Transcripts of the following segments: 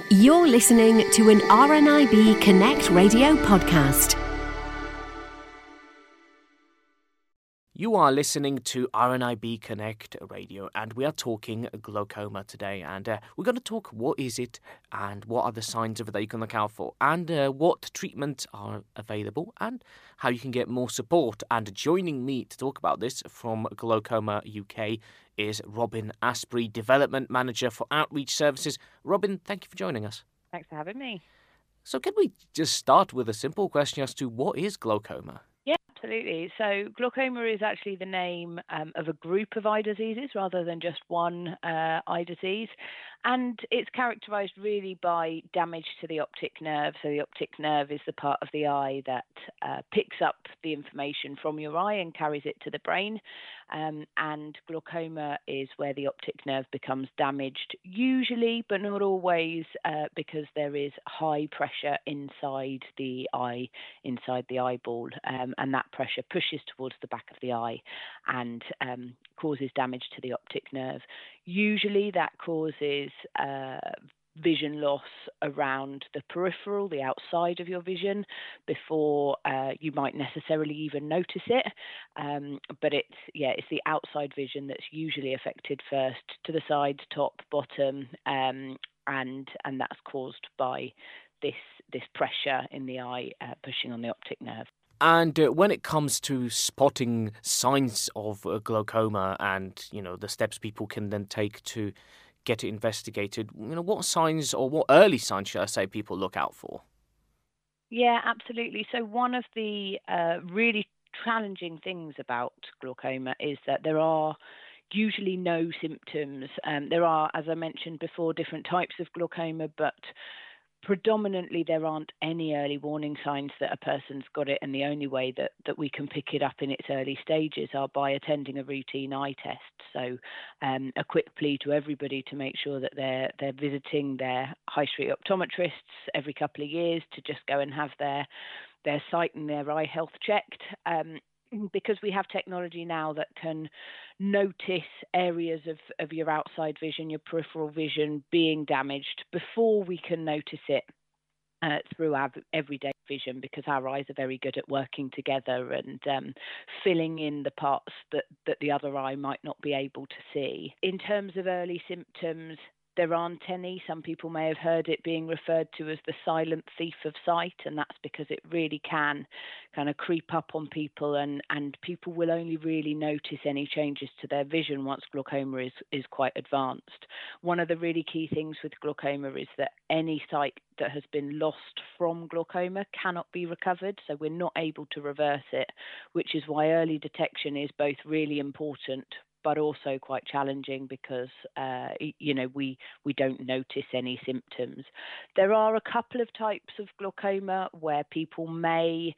You're listening to an RNIB Connect radio podcast. You are listening to RNIB Connect Radio, and we are talking glaucoma today. And we're going to talk what is it and what are the signs of it that you can look out for, and what treatments are available, and how you can get more support. And joining me to talk about this from Glaucoma UK is Robin Asprey, Development Manager for Outreach Services. Robin, thank you for joining us. Thanks for having me. So can we just start with a simple question as to what is glaucoma? Yeah, absolutely. So glaucoma is actually the name of a group of eye diseases rather than just one eye disease. And it's characterized really by damage to the optic nerve. So the optic nerve is the part of the eye that picks up the information from your eye and carries it to the brain. And glaucoma is where the optic nerve becomes damaged, usually, but not always, because there is high pressure inside the eye, inside the eyeball, and that pressure pushes towards the back of the eye and causes damage to the optic nerve. Usually that causes vision loss around the peripheral, the outside of your vision, before you might necessarily even notice it. But it's the outside vision that's usually affected first, to the sides, top, bottom, and that's caused by this pressure in the eye pushing on the optic nerve. And when it comes to spotting signs of glaucoma and, the steps people can then take to get it investigated, what signs, or what early signs, should I say, people look out for? Yeah, absolutely. So one of the really challenging things about glaucoma is that there are usually no symptoms. There are, as I mentioned before, different types of glaucoma, but predominantly there aren't any early warning signs that a person's got it, and the only way that we can pick it up in its early stages are by attending a routine eye test. So a quick plea to everybody to make sure that they're visiting their high street optometrists every couple of years to just go and have their sight and their eye health checked. Because we have technology now that can notice areas of your outside vision, your peripheral vision being damaged before we can notice it through our everyday vision, because our eyes are very good at working together and filling in the parts that the other eye might not be able to see. In terms of early symptoms, there aren't any. Some people may have heard it being referred to as the silent thief of sight, and that's because it really can kind of creep up on people, and people will only really notice any changes to their vision once glaucoma is quite advanced. One of the really key things with glaucoma is that any sight that has been lost from glaucoma cannot be recovered, so we're not able to reverse it, which is why early detection is both really important but also quite challenging, because we don't notice any symptoms. There are a couple of types of glaucoma where people may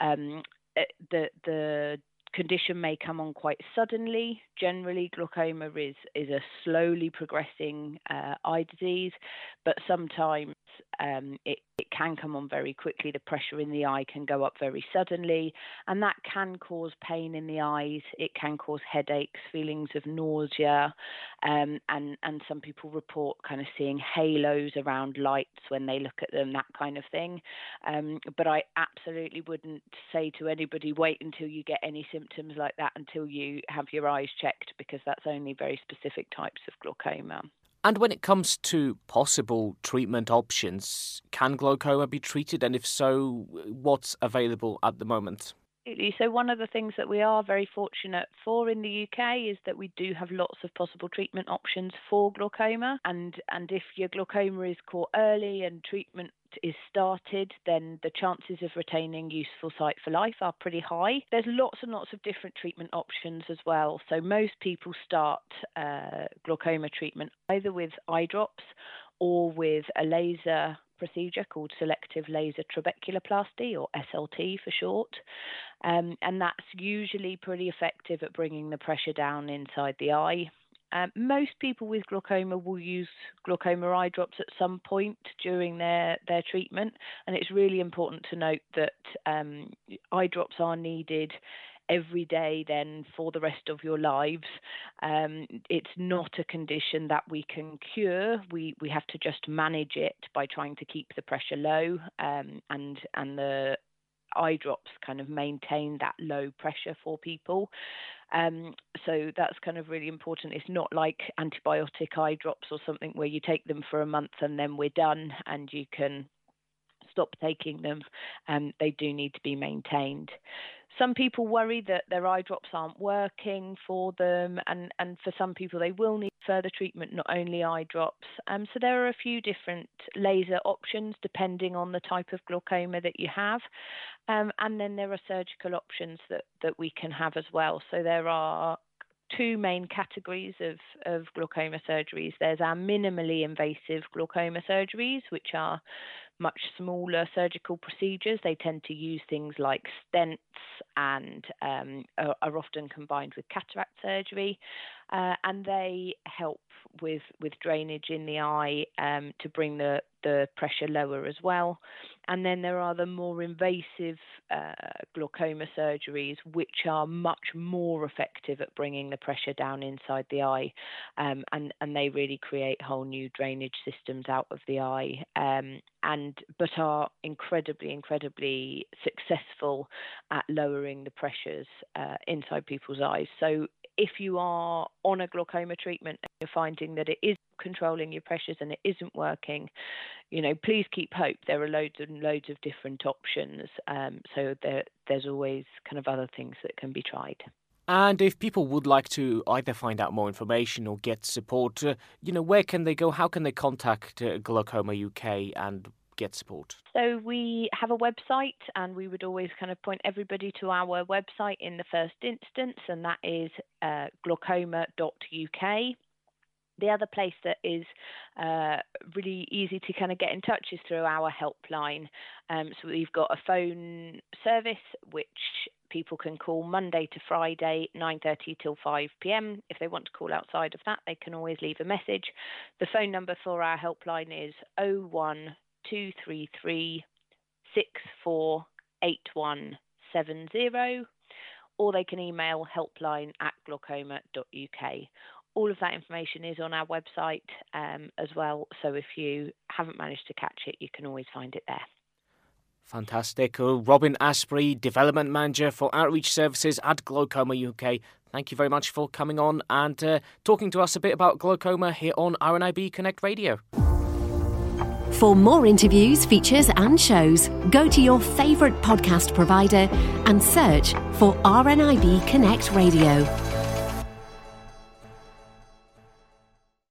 the condition may come on quite suddenly. Generally, glaucoma is a slowly progressing eye disease, but sometimes it can come on very quickly. The pressure in the eye can go up very suddenly, and that can cause pain in the eyes. It can cause headaches, feelings of nausea, and some people report kind of seeing halos around lights when they look at them, that kind of thing. But I absolutely wouldn't say to anybody, wait until you get any symptoms like that until you have your eyes checked, because that's only very specific types of glaucoma. And when it comes to possible treatment options, can glaucoma be treated? And if so, what's available at the moment? So one of the things that we are very fortunate for in the UK is that we do have lots of possible treatment options for glaucoma. And if your glaucoma is caught early and treatment is started, then the chances of retaining useful sight for life are pretty high. There's lots and lots of different treatment options as well. So most people start glaucoma treatment either with eye drops or with a laser procedure called selective laser trabeculoplasty, or SLT for short. And that's usually pretty effective at bringing the pressure down inside the eye. Most people with glaucoma will use glaucoma eye drops at some point during their treatment, and it's really important to note that eye drops are needed every day then for the rest of your lives. It's not a condition that we can cure. We have to just manage it by trying to keep the pressure low, and the eye drops kind of maintain that low pressure for people. So that's kind of really important. It's not like antibiotic eye drops or something where you take them for a month and then we're done and you can stop taking them. They do need to be maintained. Some people worry that their eye drops aren't working for them, and for some people they will need further treatment, not only eye drops. So there are a few different laser options depending on the type of glaucoma that you have, and then there are surgical options that we can have as well. So there are two main categories of glaucoma surgeries. There's our minimally invasive glaucoma surgeries, which are much smaller surgical procedures. They tend to use things like stents and are often combined with cataract surgery, and they help with drainage in the eye to bring the pressure lower as well. And then there are the more invasive glaucoma surgeries, which are much more effective at bringing the pressure down inside the eye, and they really create whole new drainage systems out of the eye, but are incredibly successful at lowering the pressures inside people's eyes. So if you are on a glaucoma treatment and you're finding that it is controlling your pressures and it isn't working, please keep hope. There are loads and loads of different options. So there's always kind of other things that can be tried. And if people would like to either find out more information or get support, where can they go? How can they contact Glaucoma UK and get support? So we have a website, and we would always kind of point everybody to our website in the first instance, and that is glaucoma.uk. The other place that is really easy to kind of get in touch is through our helpline. So we've got a phone service which people can call Monday to Friday, 9:30 till 5 p.m. If they want to call outside of that, they can always leave a message. The phone number for our helpline is 01233 648170, or they can email helpline@glaucoma.uk. All of that information is on our website as well, so if you haven't managed to catch it, you can always find it there. Fantastic. Robin Asprey, Development Manager for Outreach Services at Glaucoma UK. Thank you very much for coming on and talking to us a bit about glaucoma here on RNIB Connect Radio. For more interviews, features and shows, go to your favourite podcast provider and search for RNIB Connect Radio.